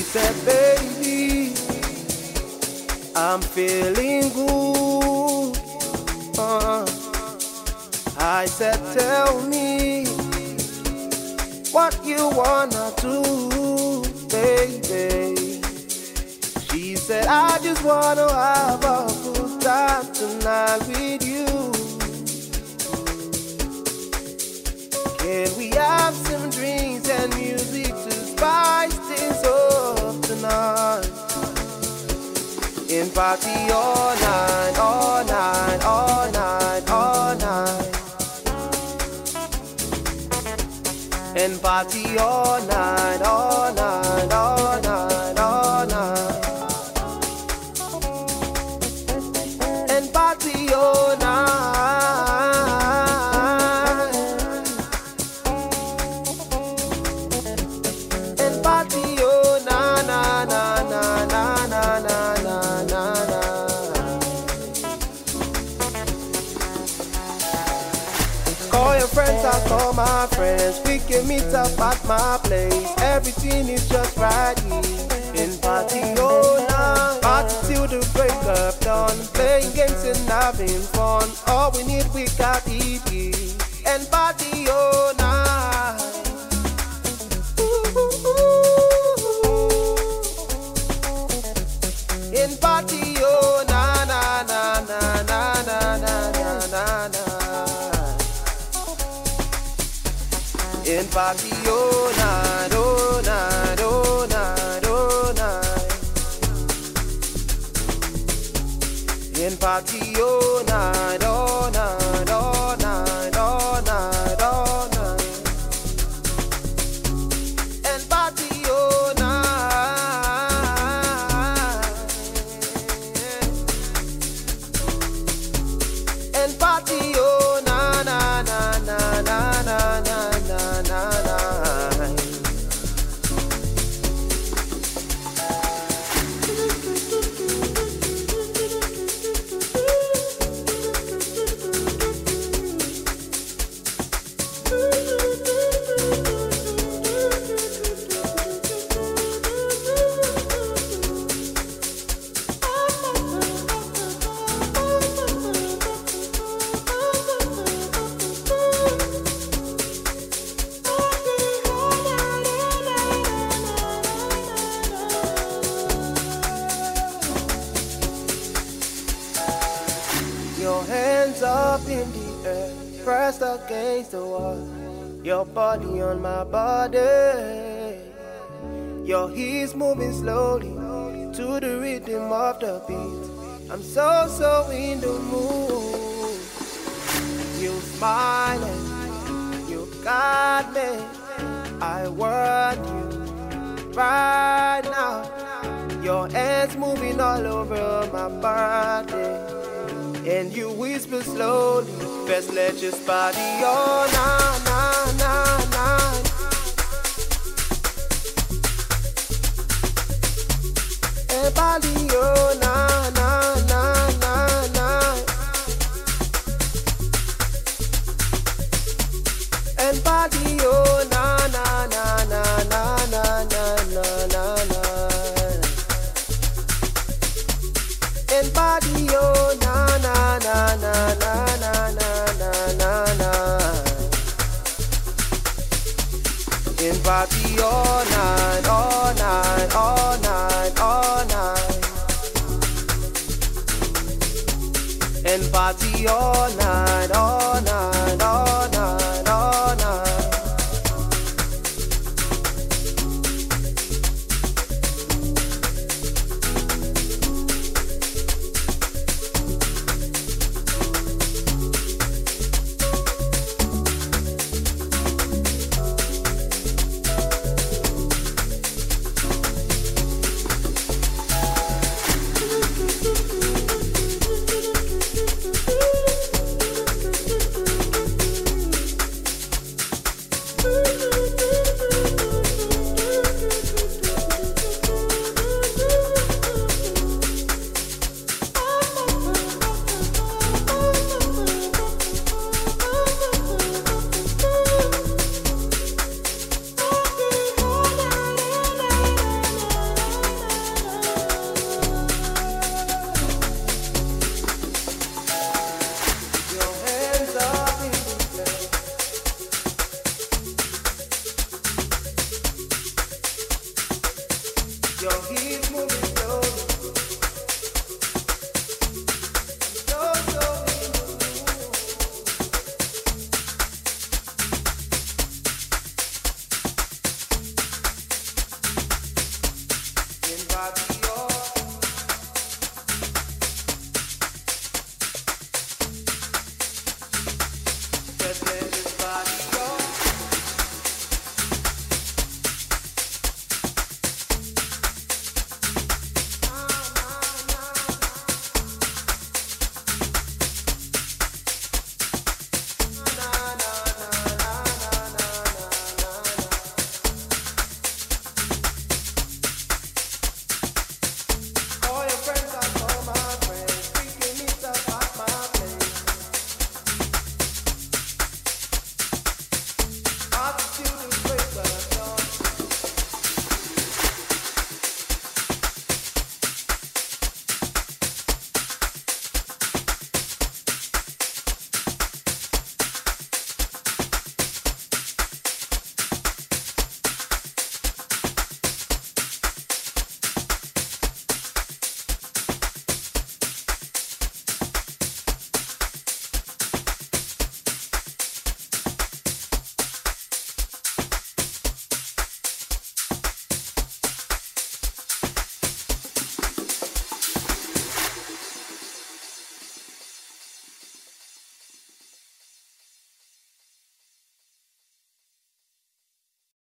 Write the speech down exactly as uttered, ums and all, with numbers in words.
said, baby, I'm feeling good. Uh, I said, tell me what you wanna do, baby. She said, I just wanna have a good time tonight with you. Can we have some drinks and music to spice things up tonight? And party all night, all night, all night, all night. And party all night, all night, all night, all night. And party all night. And party oh na na na na na na na na na na. Call your friends, I call my friends. We can meet up at my place. Everything is just right here in party all night. Party till the break of dawn. Playing games and having fun. All we need, we got E P. And party all night. Ooh, ooh, ooh. In party oh na na na na na na na na na na. In party oh night, oh night, oh night, oh night. In party oh night, oh night, oh night, oh night, oh night. And party oh night. And party oh na na na na na na na. Your hands up in the air, pressed against the wall. Your body on my body. Your hips moving slowly to the rhythm of the beat. I'm so, so in the mood. You smiling, you got me. I want you right now. Your hands moving all over my body. And you whisper slowly, best let your body on, na na na na. And body oh na na na na na. And body oh na na na na na na na na na. And body oh na na na na na na na na na. In party all night, all night, all night, all night. And party all night, all